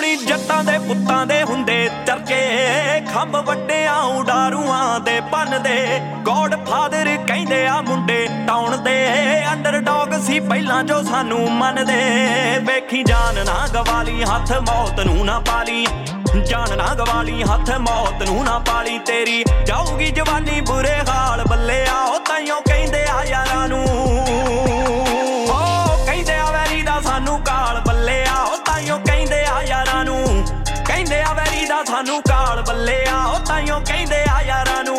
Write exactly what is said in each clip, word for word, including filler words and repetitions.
ਕੁੜੀ ਜੱਟਾਂ ਦੇ ਪੁੱਤਾਂ ਦੇ ਹੁੰਦੇ ਚਰਚੇ, ਖੰਭ ਵੱਡਿਆਂ ਉਡਾਰੂਆਂ ਦੇ ਪੰਨਦੇ। ਗੋਡ ਫਾਦਰ ਕਹਿੰਦੇ ਆ ਮੁੰਡੇ ਟਾਉਣ ਦੇ, ਅੰਡਰਡੌਗ ਸੀ ਪਹਿਲਾਂ ਜੋ ਸਾਨੂੰ ਮੰਨਦੇ। ਵੇਖੀ ਜਾਨ ਨਾ ਗਵਾਲੀ ਹੱਥ ਮੌਤ ਨੂੰ ਨਾ ਪਾਲੀ, ਜਾਨ ਨਾ ਗਵਾਲੀ ਹੱਥ ਮੌਤ ਨੂੰ ਨਾ ਪਾਲੀ। ਤੇਰੀ ਜਾਊਗੀ ਜਵਾਨੀ ਬੁਰੇ ਹਾਲ ਬੱਲੇ ਆ, ਉਹ ਤਾਈਓ ਕਹਿੰਦੇ ਆ ਯਾਰਾਂ ਨੂੰ, ਉਹ ਕਹਿੰਦੇ ਆ ਵੈਰੀ ਦਾ ਸਾਨੂੰ ਕਾਲ ਬੱਲੇ ਆ, ਉਹ ਤਾਈਓ ਕਹਿੰਦੇ ਆ ਯਾਰਾਂ ਨੂੰ, ਕਹਿੰਦੇ ਆ ਵੈਰੀ ਦਾ ਸਾਨੂੰ ਕਾਲ ਬੱਲੇ ਆ, ਉਹ ਤਾਈਓ ਕਹਿੰਦੇ ਆ ਯਾਰਾਂ ਨੂੰ।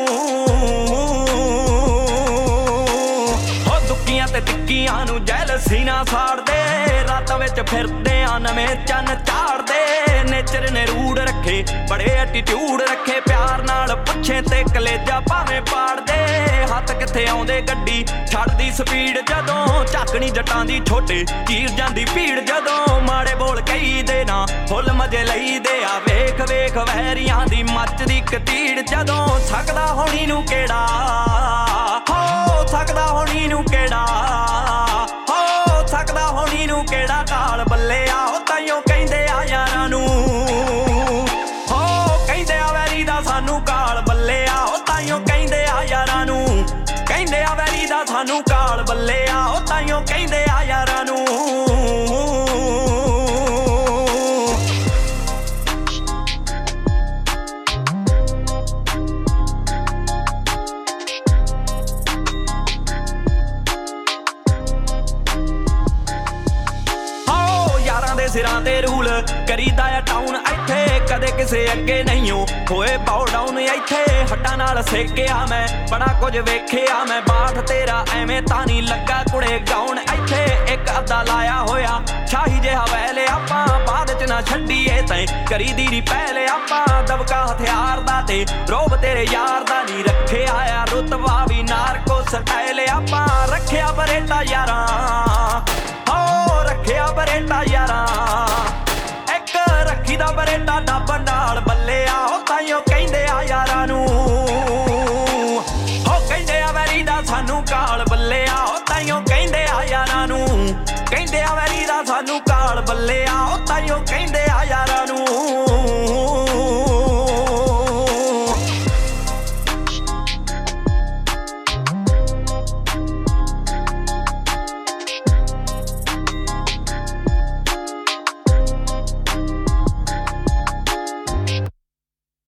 ਉਹ ਦੁੱਕੀਆਂ ਤੇ ਟਿੱਕੀਆਂ ਨੂੰ ਜੈਲਸੀ ਨਾ ਸਾੜਦੇ, ਰਾਤਾਂ ਵਿੱਚ ਫਿਰਦੇ ਆ ਨਵੇਂ ਚੰਨ ਚਾੜਦੇ। ਨੇਚਰ ਨੇ ਰੂੜ ਰੱਖੇ ਬੜੇ ਐਟੀਟਿਊਡ ਰੱਖੇ, ਪਿਆਰ ਨਾਲ ਪੁੱਛੇ ਤੇ ਕਲੇਜਾ ਭਾਵੇਂ ਪਾੜਦੇ। ਹੱਥ ਕਿੱਥੇ ਆਉਂਦੇ ਗੱਡੀ ਛੱਡਦੀ ਸਪੀਡ, ਜਦੋਂ ਝਾਕਣੀ ਜੱਟਾਂ ਦੀ ਛੋਟੇ ਚੀਰ ਜਾਂਦੀ ਭੀੜ। ਜਦੋਂ ਮਾੜੇ ਬੋਲ ਕਈ ਦੇ ਨਾ ਫੁੱਲ ਮਜੇ ਲਈਦੇ ਆ, ਵੇਖ ਵੇਖ ਵੈਰੀਆਂ ਦੀ ਮੱਚਦੀ ਕਤੀੜ। ਜਦੋਂ ਸਕਦਾ ਹੋਣੀ ਨੂੰ ਕਿਹੜਾ, ਹੋ ਸਕਦਾ ਹੋਣੀ ਨੂੰ ਕਿਹੜਾ, ਹੋ ਸਕਦਾ ਹੋਣੀ ਨੂੰ ਕਿਹੜਾ ਕਾਲ ਬੱਲੇ ਆ, ਉਹ ਤਾਈਓ ਕਹਿੰਦੇ ਆ ਯਾਰਾਂ ਨੂੰ, ਹੋ ਕਹਿੰਦੇ ਆ ਵੈਰੀ ਦਾ ਸਾਨੂੰ ਕਾਲ ਬੱਲੇ ਆ, ਉਹ ਤਾਈਓ ਕਹਿੰਦੇ ਆ ਯਾਰਾਂ ਨੂੰ, ਕਹਿੰਦੇ ਆ ਵੈਰੀ ਦਾ ਸਾਨੂੰ ਕਾਲ ਬੱਲੇ ਆ, ਉਹ ਤਾਈਓ ਕਹਿੰਦੇ ਆ ਯਾਰਾਂ ਨੂੰ। ਸਿਰਾਂ ਤੇ ਰੂਲ ਕਰੀਦਾ ਆ ਟਾਊਨ ਇੱਥੇ, ਕਦੇ ਕਿਸੇ ਅੱਗੇ ਨਹੀਂ ਹੋਏ ਬਾਉ ਡਾਊਨ। ਇੱਥੇ ਹੱਟਾਂ ਨਾਲ ਸੇਕਿਆ ਮੈਂ ਬੜਾ ਕੁਝ ਵੇਖਿਆ ਮੈਂ, ਬਾਠ ਤੇਰਾ ਐਵੇਂ ਤਾਂ ਨਹੀਂ ਲੱਗਾ ਕੁੜੇ ਗਾਉਣ। ਇੱਥੇ ਇੱਕ ਅੱਧਾ ਲਾਇਆ ਹੋਇਆ ਸ਼ਾਹੀ ਜਿਹਾ ਵੈਲੇ, ਆਪਾਂ ਬਾਅਦ ਚ ਨਾ ਛੱਡੀਏ ਤੈਂ ਕਰੀ ਦੀ ਨੀ ਪਹਿਲੇ। ਆਪਾਂ ਦਬਕਾ ਹਥਿਆਰ ਦਾ ਤੇ ਰੋਬ ਤੇਰੇ ਯਾਰ ਦਾ ਨਹੀਂ ਰੱਖਿਆ ਆ, ਰੁਤਬਾ ਵੀ ਨਾਰਕੋ ਸਟਾਈਲ। ਆਪਾਂ ਰੱਖਿਆ ਬਰੇਟਾ ਯਾਰਾਂ, ਹੋ ਰੱਖਿਆ ਬਰੇਟਾ ਯਾਰਾਂ, ਇੱਕ ਰੱਖੀ ਦਾ ਬਰੇਟਾ ਡੱਬ ਨਾਲ